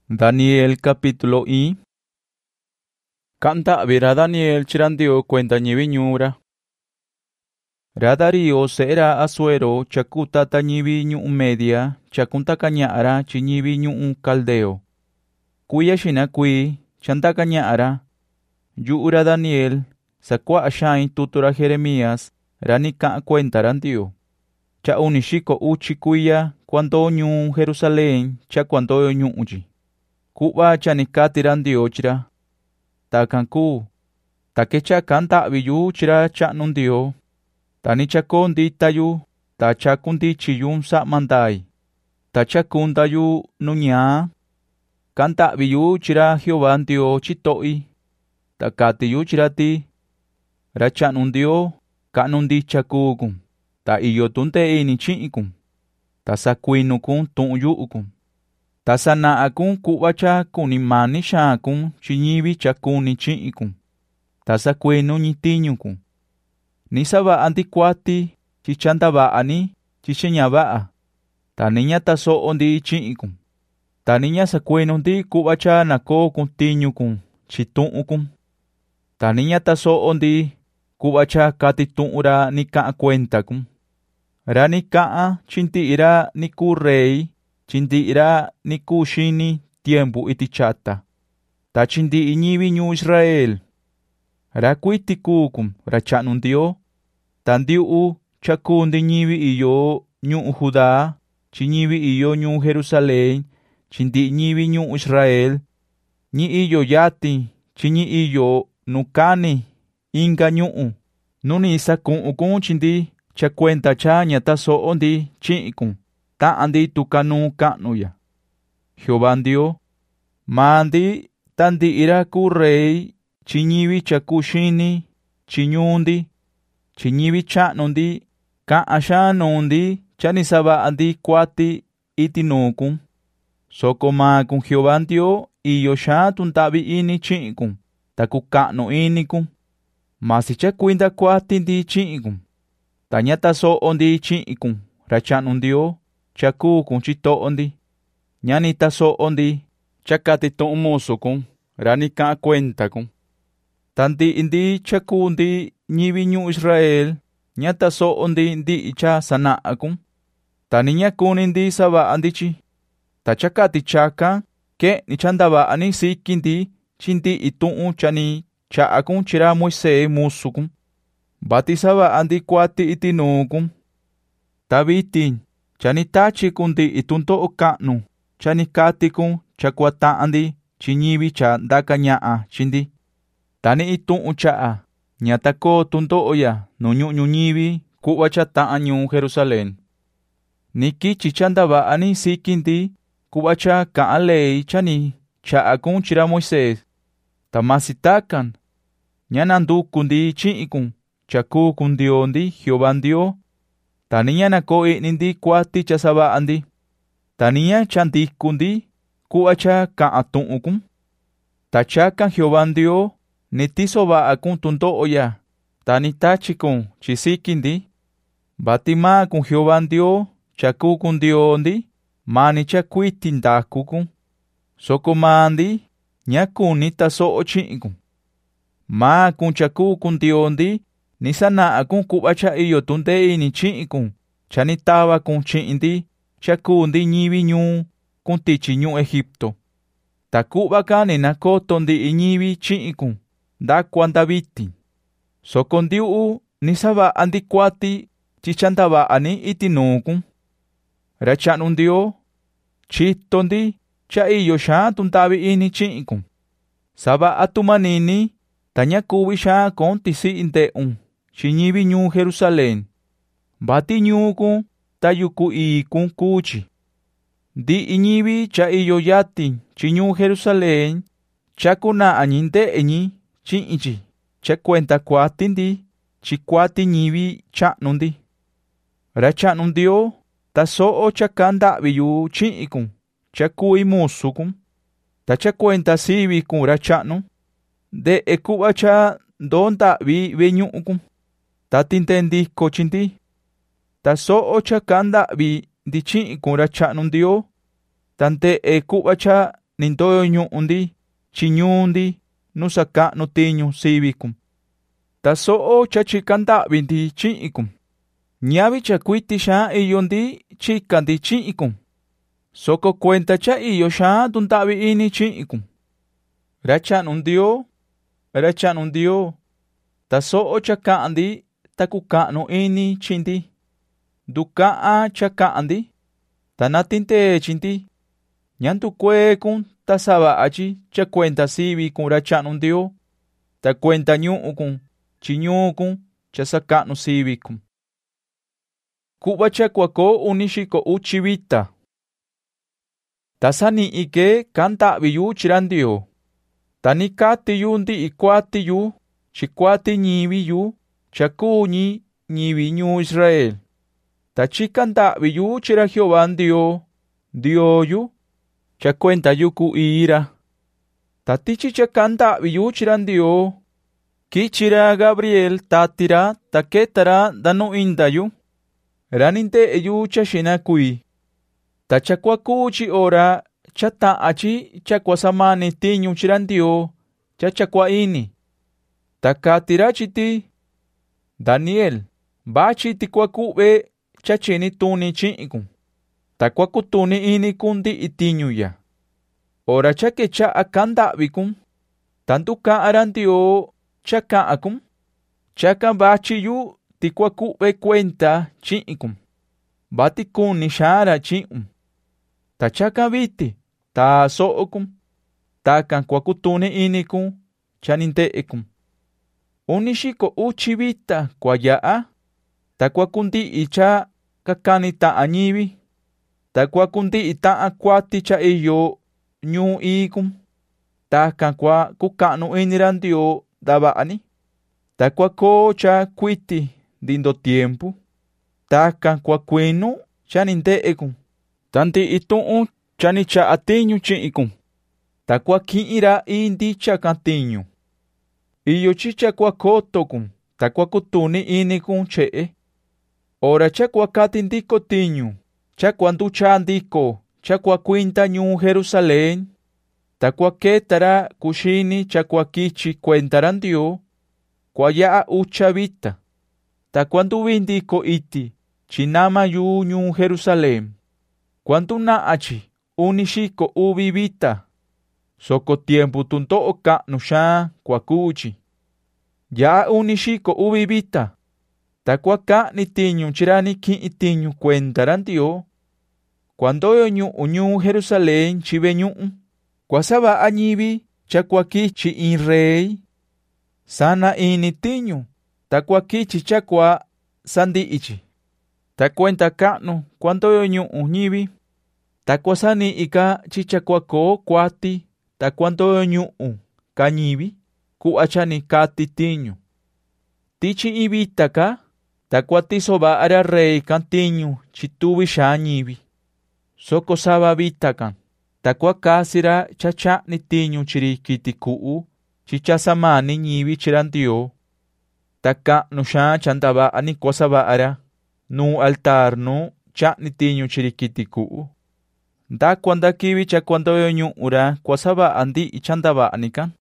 Daniel capítulo I. Canta verá Daniel chirandio cuenta ñivi ñura. Radario será asuero chakuta tañivi ñu media chakunta cañara chiñivi ñu caldeo. Cuya shina kui chanta cañara. Yura Daniel sakwa ashain tutura Jeremías ranika cuenta randio. Cha unishiko uchi kuya cuando ñu Jerusalén cha cuando ñu uchi. Kuba chanikati randio chira. Takanku. Takecha kanta biyu chira chanundio. Tani chakondi tayu. Tachakundi chiyun sa mandai. Tachakundayu nunya. Kanta biyu chira Jehová ndio chitoi. Takati yu chirati. Rachanundio. Kanundi chakukun. Ta iyo tunte ini chiikun. Tasakuinukun tunyukun. Tasana akun kuwacha kunimani shakun chiñivi chakuni chiikun. Tasakuenu ñitiñukun. Nisaba antikwati chichantaba ani chicheñaba. Taniña taso ondi chiikun. Taniña sakuenundi kuwacha nako kuntiñukun chituukun. Taniña taso ondi kuwacha katitura nika cuentakun. Ranika chintiira niku rey. Chindiira niku shini tiempo itichata. Ta chindi iñivi ñu Israel. Rakuiti kukum rachanundio. Tandiu chakundi ñivi iyo ñu Judá. Chiñivi iyo ñu Jerusalén. Chindi ñivi ñu Israel. Ñi iyo yati. Chiñi iyo nukani. Inga ñu. Nuni sakun chindi chakuenta cha ñata so ondi chiikun. Ta andi tukanu kanuya. Jehová ndio. Mandi tandi iraku rey. Chiñivi chakushini. Chiñundi. Chiñivi chanundi. Ka ashanundi. Chanisaba andi kwati itinukun. Sokoma kun Jehová ndio. Iyo sha tuntabi ini chiikun. Taku kanu inikun. Masicha kuinda kwati ndi chiikun. Tañata so ondi chiikun. Rachanundio. Chakukun chito ondi. Ñani taso ondi. Chakati musukun. Ranika cuentakun. Tanti indi chakundi ñivi ñu Israel. Ñata so ondi ndi icha sanaakun. Taniña kun indi saba andichi. Tachakati chaka. Ke ni chandaba ani sikindi. Chinti itun chani chaakun chira Moisés musukun. Bati saba andi kwati itinukun. Tabitin. Chani tachi kundi itunto okanu. Chani katikun chakwata andi chiñivi cha dakañaa chindi. Tani itun chaa. Ñatako tunto oya nuñu ñuñivi kuwa chata añu Jerusalén. Niki chichandaba ani sikindi kuwa cha kaalei chani chaakun chira Moisés. Tamasitakan. Ñanandu kundi chiikun chakukun diondi Jehová ndio. Taniña nako nindi kwati chasaba andi. Taniña chandikundi kuacha kaatuukun. Tachakan Jehová ndio nitisoba akun tunto oya. Tanitachikun chisikindi. Batima kun Jehová ndio chakukun diondi. Mani chakuitindakukun. Sokomandi ñakuni taso ochikun. Ma kun chakukun diondi. Nisana akun kubacha iyo tunte ini chiikun. Chanitaba kun chindi. Chakundi ñivi ñu. Kuntichi ñu Egipto. Takubaka ninako tondi iñivi chiikun. Da kwanda biti. Sokondiu nisaba andikwati. Chichantaba ani itinukun. Rachanundio. Chitondi. Cha iyo sha tuntabi ini chiikun. Saba atumanini. Tañakubi sha kontisi inteun. Chiñivi ñu Jerusalén. Bati ñukun tayuku ikun kuchi. Di iñivi cha iyo yati chiñu Jerusalén. Chakuna añinte eñi chiichi. Cha cuenta kuatindi. Chikwati ñivi chanundi. Rachanundio. Taso chakanda biyu chiikun. Chakui musukun. Tacha cuenta sivi kun rachanu. De ekubacha donta vi veñukun. Tatintendi kochindi. Taso chakanda vi dichi kun rachanundio. Tante kubacha nintoyo ñu'undi chiñundi nusaka'nu tiñu sivikum. Ta so'o chachikanda'vindi chi'ikum. Ñavi chakuiti xaa iyondi chikandi chi'ikum. Soko cuenta cha iyo xaa tunta'vi ini chi'ikum. Racha'nu Ndiyo, ta so'o chaka'andi ta kuka'nu ini chindi. Nduka'a chaka'andi, ta natinte chindi. Ñantukuekun ta sava'achi cha cuenta sivikun racha'nu Ndiyo, ta cuenta ñu'ukun chiñukun cha saka'nu sivikun. Ku'va chakuako unixiko uchi vita. Ta sani'ike kanta'viyu chira Ndiyo. Ta nikatiyu ndi'i kuatiyu chikuati ñiviyu chakuñi ñivi ñuu Israel. Ta chikanda'viyu chira Jehová Ndiyo, Ndiyoyu, cha cuenta yuku ira. Ta tichi chakanda'viyu chira Ndiyo, kichira Gabriel tatira ta ketara danu indayu. Raninte'eyu cha xinakui. Ta chakuakuchi ora cha ta'achi chakuasamani tiñu chira Ndiyo cha chakua'ini. Ta katirachiti Daniel bachi tikuaku've cha chini tuni chi'ikun. Ta kuakutuni inikun ndi'i tiñuya. Ora cha kecha'a kanda'vikun. Ta nduka'ara Ndiyo cha ka'akun. Chaka bachiyu tikuaku've cuenta chi'ikun. Batikuni xara chi'un. Ta chaka viti ta so'okun. Takan kuakutuni inikun cha ninte'ekun. Unixiko uchi vita kuaya'a. Ta kuakundi'i cha kakani ta'a ñivi. Ta kuakundi'i ta'a kuati cha iyo ñuu ikun. Takan kuka'nu inira Ndiyo dava'ani. Ta kuako cha kuiti dindo tiempo. Takan kuakuinu cha ninte'ekun. Tanti'i tu'un cha nicha'a tiñu chi'ikun. Ta kuaki'ira indi chakan tiñu. Iyo chicha kuakotokun ta kuakutuni inikun che'e. Ora cha kuakati ndiko tiñu. Cha kuanducha ndiko cha kuakuinta ñuu Jerusalén. Ta kuaketara kuxini cha kuakichi cuentara Ndiyo. Kuaya'a ucha vita. Ta kuanduvindiko iti chinama yu ñuu Jerusalén. Kuanduna'achi unixiko uvi vita. Soko tiempo tunto'o ka'nu xaa kuakuchi. Ya'a unixiko uvi vita. Ta kuaka'ni tiñu chira niki'i tiñu cuentara Ndiyo. Kuandoyo ñuu Jerusalén chive ñu'u. Kuasava'a ñivi cha kuakichi in rey. Sana ini tiñu. Ta kuakichi cha kua sandi'ichi. Ta cuenta ka'nu kuandoyo ñu'u ñivi. Ta kuasani'ika chicha kuako kuati. Ta kuandoyo ñu'u ka ñivi. Ku'achani kati tiñu. Tichi ivitaka. Ta kuatisova'ara rey kan tiñu chituvi xaa ñivi. Soko sava vitakan. Ta kuakasira cha cha'ni tiñu chiri kiti ku'u. Chichasamani ñivi chira Ndiyo. Ta ka'nu xaa chandava'ani kuasava'ara. Nu altar nu cha'ni tiñu chiri kiti ku'u. Nda kuanda kivi cha kuandoyo ñu'ura kuasava'a ndi'i chandava'anikan.